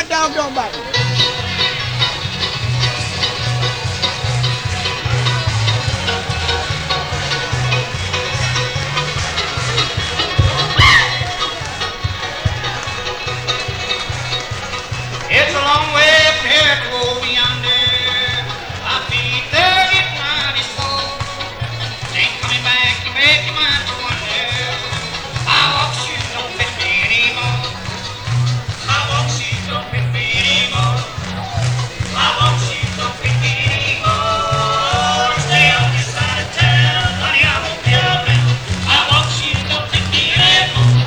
my doggone body. It's a long way from here to over yonder. My feet, they're getting mighty slow. Ain't coming back, you make your mind to wonder. My walk shoes don't fit me anymore. My walk shoes don't fit me anymore. My walk shoes don't fit me anymore. Stay on this side of town, honey, I won't be around. My walk shoes don't fit me anymore.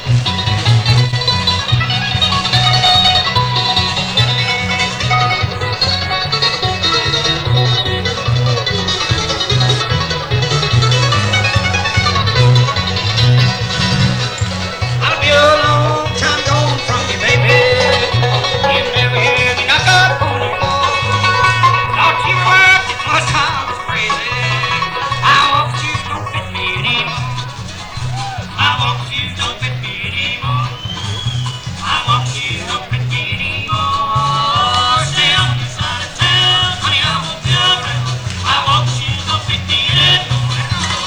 I'll be a long time gone from you, baby. You never hear me knock up on the door. Thought you worked it much I was crazy. I walk shoes don't fit me anymore. I walk shoes don't fit me anymore. I walk shoes don't fit me anymore. Stay on the side of town, honey, I won't be around. I walk shoes don't fit me anymore.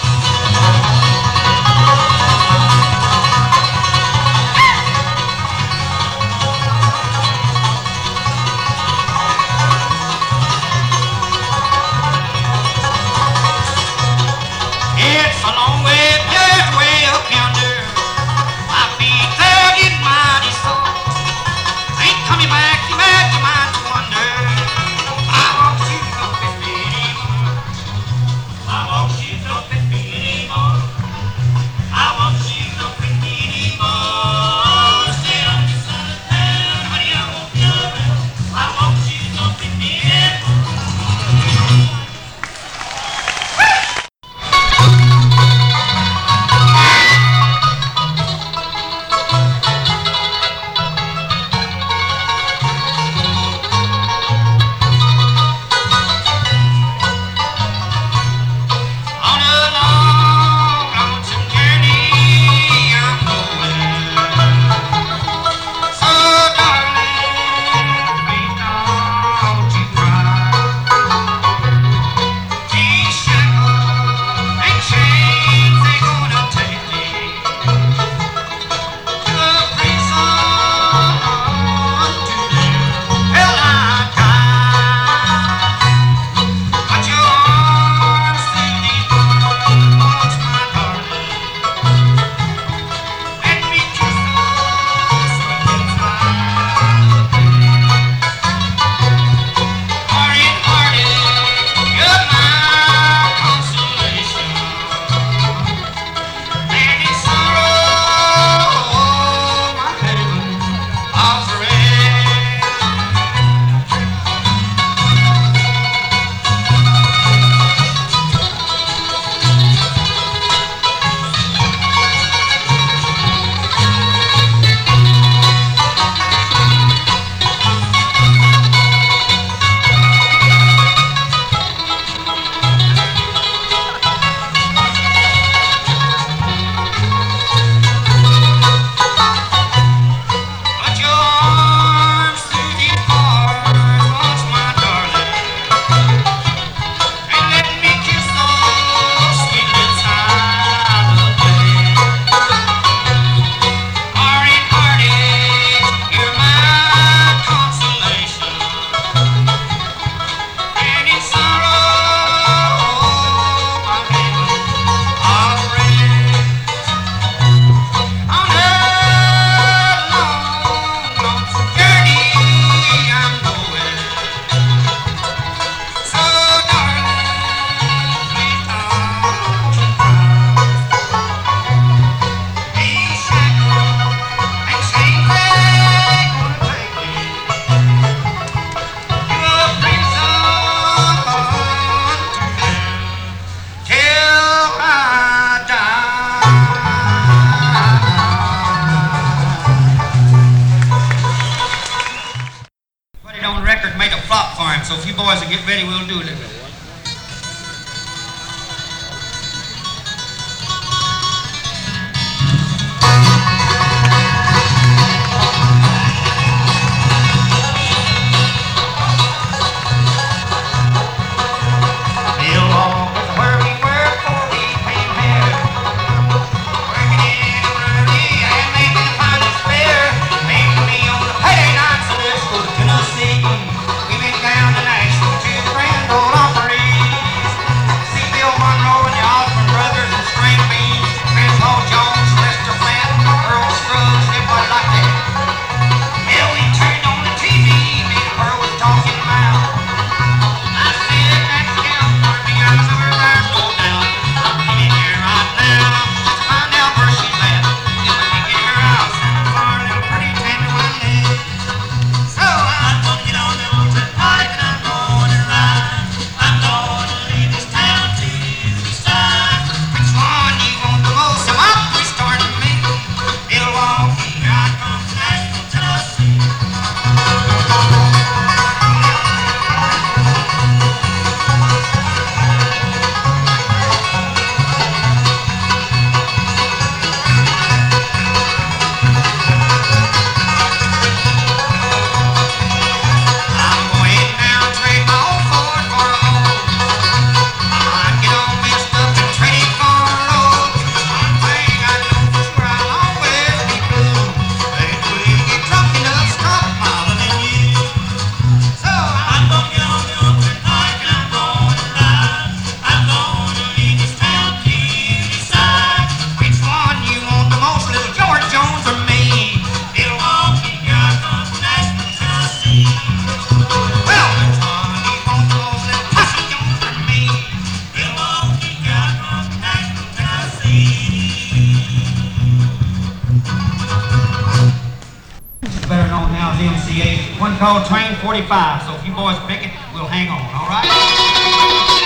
It's a long way, just way up yonder. My feet, they're getting mighty sore. Ain't coming back, you make your mind to wonder. I walk shoes don't fit me anymore. I walk shoes don't fit me anymore. I walk shoes don't fit me anymore. Stay on the side of town, honey, I won't be around. I walk shoes don't fit me anymore. On a long, lonesome journey I'm going. So darling, please don't you cry. These shackles and chains, they gonna take me to a prison to live till I die. Put your arms through these bars, my darling. Let me kiss those sweet lips Hearted, hearted, you're my consolation. And in sorrow, my heaven, offering. Put your arms through these bars once, my darling, and let me kiss those sweet lips I love playing. Hearted, hearted, you're my consolation, and in sorrow, my heaven, offering. On a long, lonesome journey I'm going. So darling, please don't you cry. These shackles and chains, they gonna take me to a prison to live till I die. Put it on record, make a flop for him. So if you boys will get ready, we'll do it. better known now as MCA. One called Train 45. So if you boys pick it, we'll hang on, all right?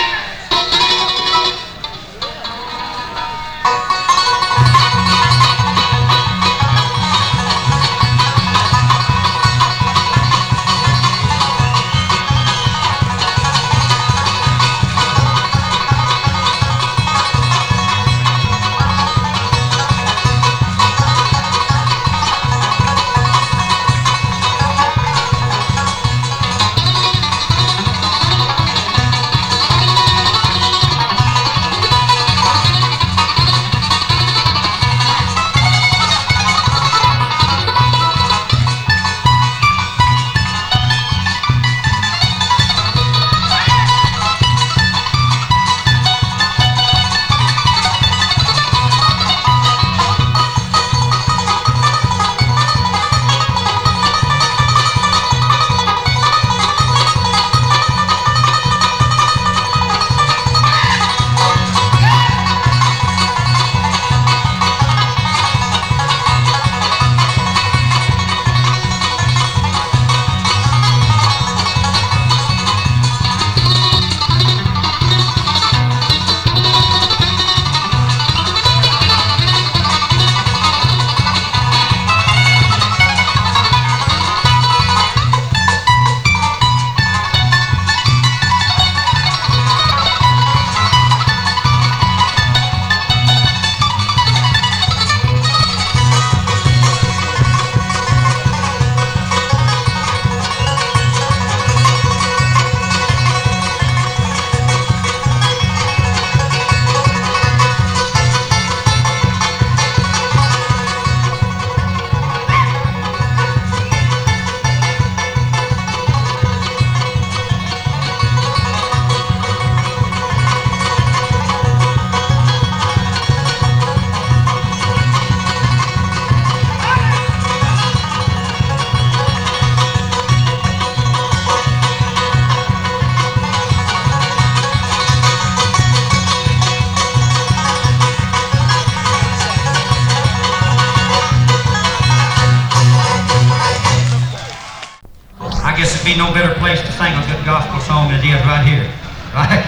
Be no better place to sing a good gospel song than it is right here, right?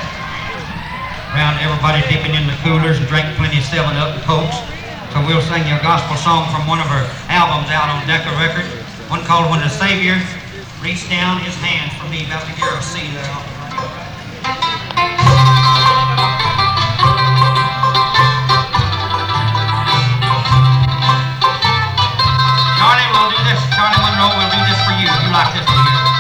Around everybody dipping in the coolers and drinking plenty of 7-Up and Cokes. So we'll sing you a gospel song from one of our albums out on Decca Records. One called When the Savior Reached Down His Hand for Me. About to hear a C there. Charlie will do this. Charlie Monroe will do this for you. You like this one here.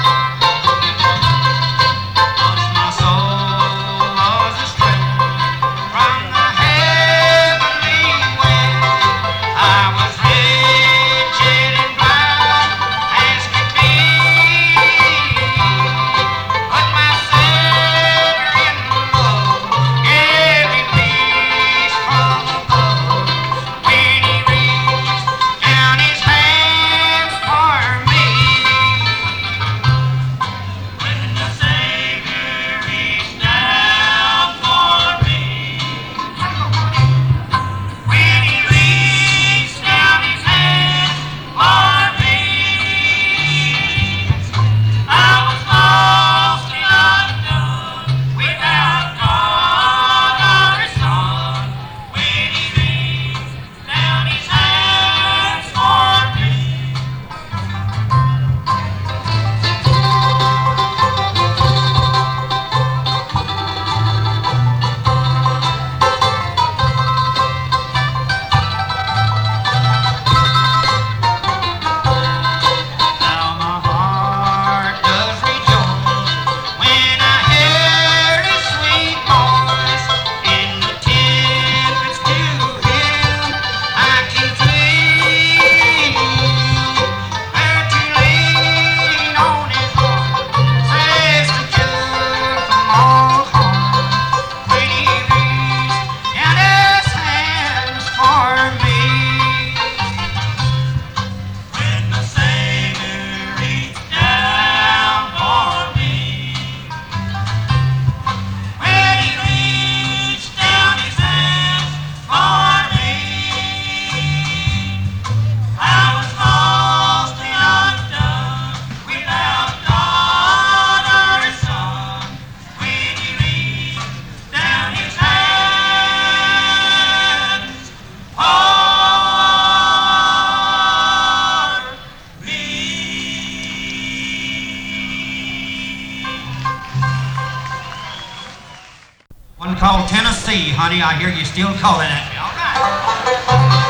called Tennessee, honey. I hear you still calling at me. All right.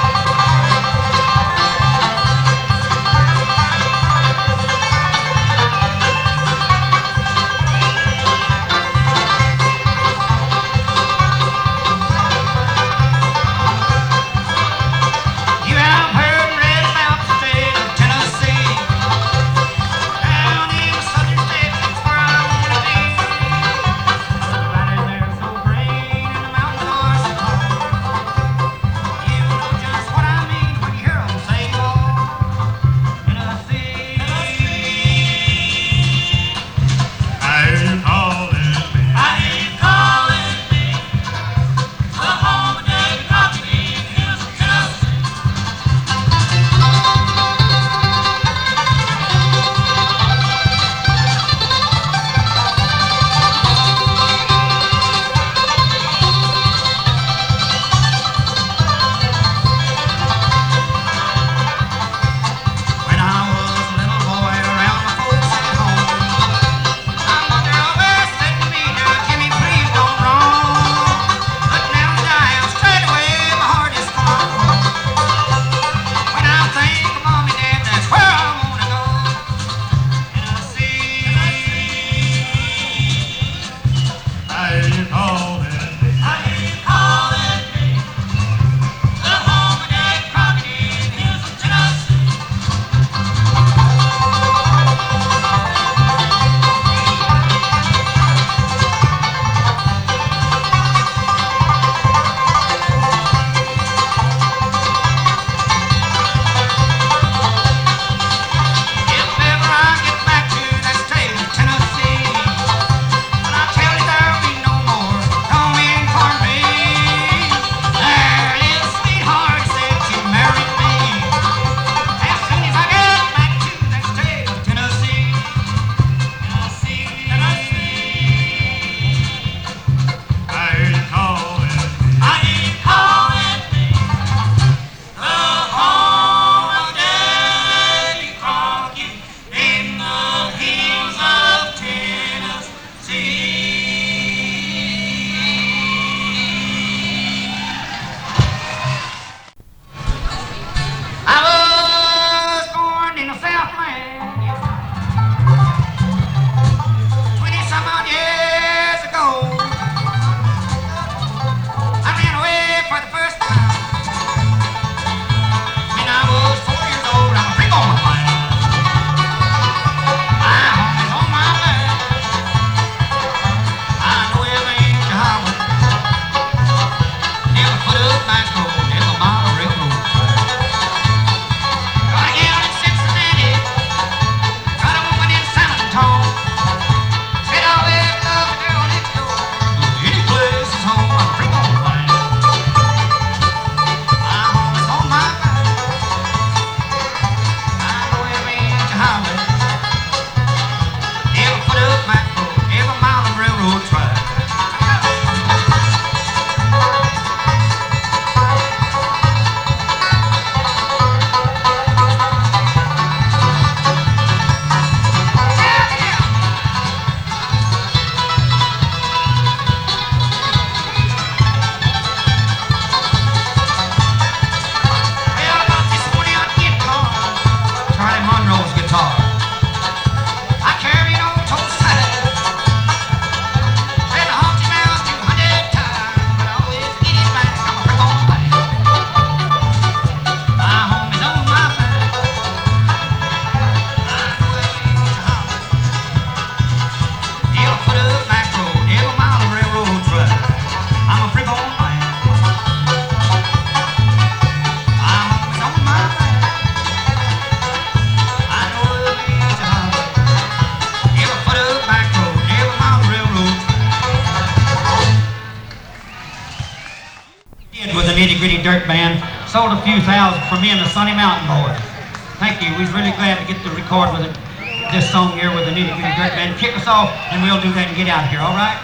With the Nitty Gritty Dirt Band, sold a few thousand for me and the Sunny Mountain Boys. Thank you. We're really glad to get to record with this song here with the Nitty Gritty Dirt Band. Kick us off, and we'll do that and get out of here. All right?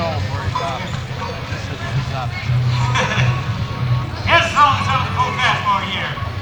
told him where he stopped. He said he stopped. Here's a song that's on the full fast for a year.